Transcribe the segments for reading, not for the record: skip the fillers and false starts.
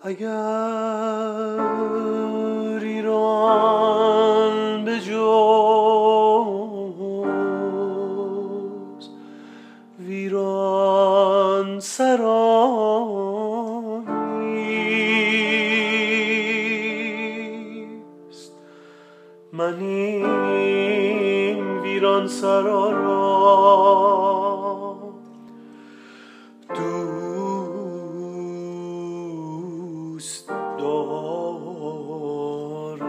اگر ایران به جز ویران سراییست، من این ویران سرا را دوست دارم.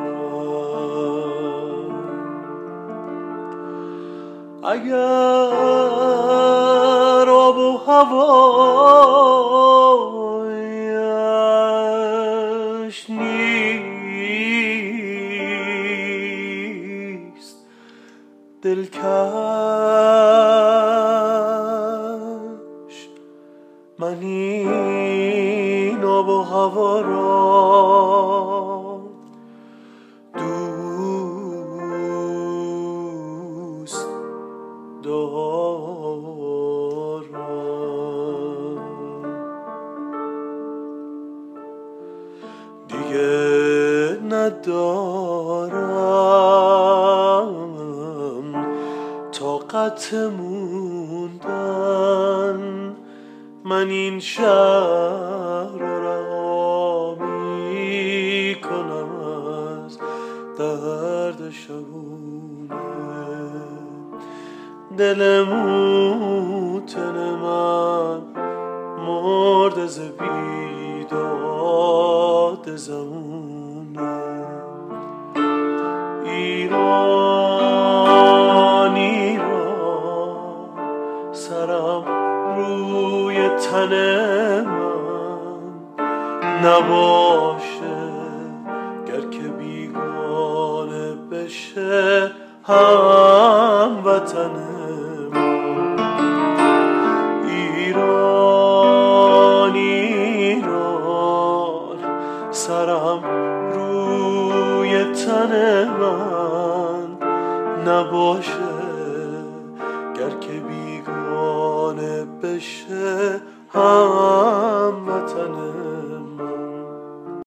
اگر آب و هوایش نیست دلکش، من این آب و هوا را دوست دارم. دیگه ندارم طاقت موندن، من این شهر رو رها میکنم از درد شبونه. دل موتن من مرد ز بیداد زمونه. ایران ایران سرم روی تن من نباشه، گر که بیگانه بشه هم وطن من. ایران ایران سرم روی تن من نباشه، گر که بیگانه بشه هم